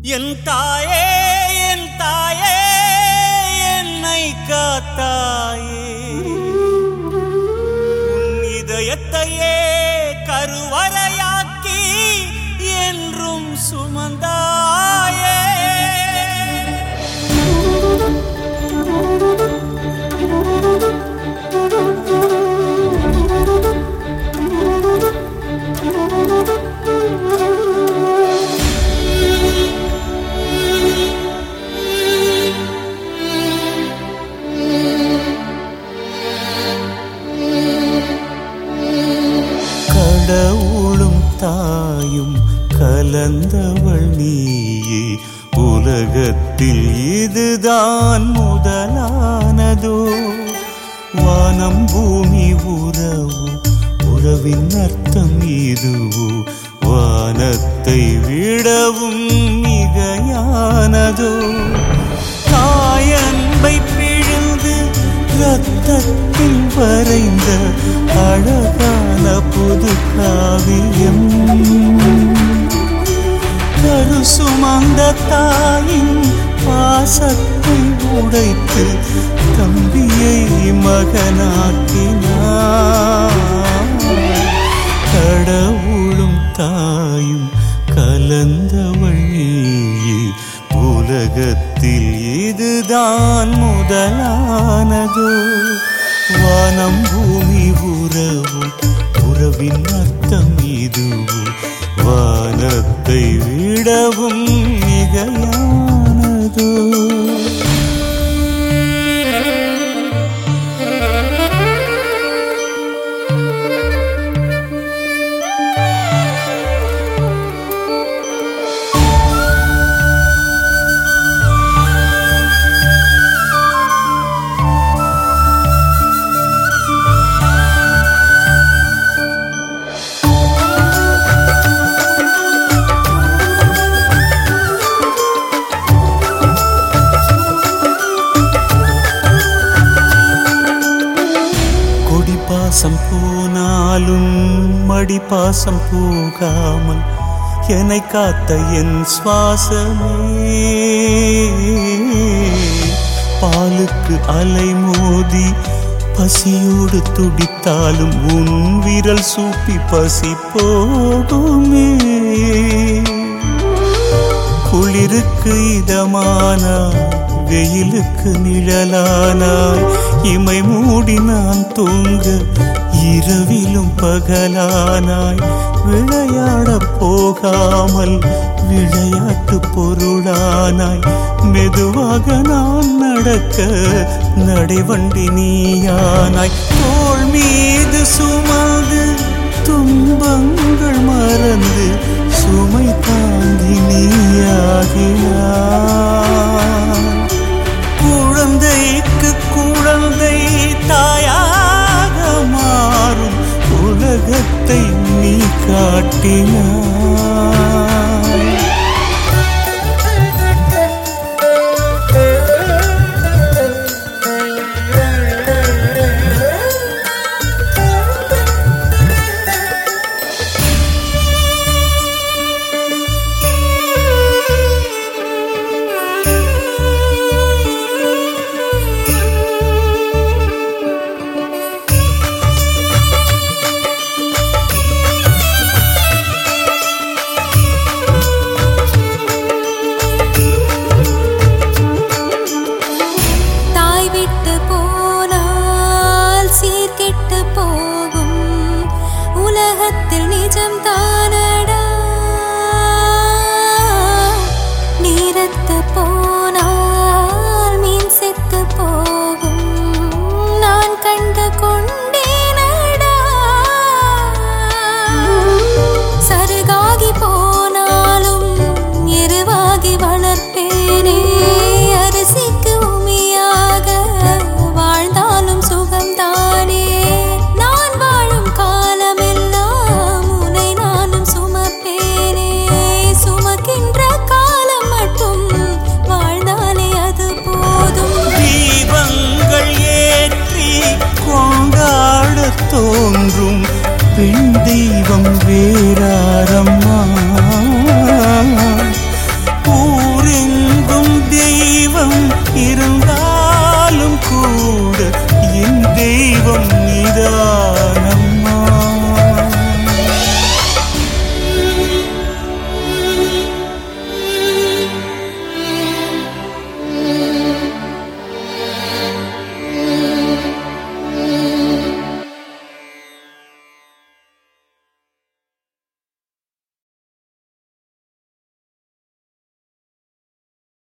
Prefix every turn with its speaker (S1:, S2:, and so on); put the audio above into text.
S1: என் தாயே என் தாயே என்னை காத்தாயே உன் இதயத்தையே கருவறையாக்கி என்றும் சுமந்தாயே கடவுளும் தாயும் கலந்தவள் நீயே உலகத்தில் இதுதான் முதலானதோ வானம் பூமி உறவு உறவின் அர்த்தம் இதுவோ வானத்தை விடவும் மிகையானதோ தாயன்பை பிழிந்து ரத்தத்தில் வரைந்த அழகான புது காவியம் கரு சுமந்த தாயின் பாசத்தை உடைத்து தம்பியை மகனாக்கினார் கடவுளும் தாயும் கலந்தவள் உலகத்தில் இதுதான் முதலானதோ வானம் பூமி உறவு உறவின் அர்த்தம் இதுவோ வானத்தை விடவும் மிகையானதோ பாசம் போனாலும் மடி பாசம் போகாமல் என்னை காத்த என் சுவாசமே பாலுக்கு அலை மோதி பசியோடு துடித்தாலும் உன் விரல் சூப்பி பசி போகுமே குளிருக்கு இதமானாய் வெயிலுக்கு நிழலானாய் இமை மூடி நான் தூங்க இரவிலும் பகலானாய் விளையாட போகாமல் விளையாட்டு பொருளானாய் மெதுவாக நான் நடக்க நடைவண்டி நீயானாய் தோள் மீது சுமந்து துன்பங்கள் மறந்து சுமை தாங்கி நீயாகினாய் குழந்தைக்கு குழந்தை தாயாக மாறும் உலகத்தை நீ காட்டினாய் கூட என் தெய்வம்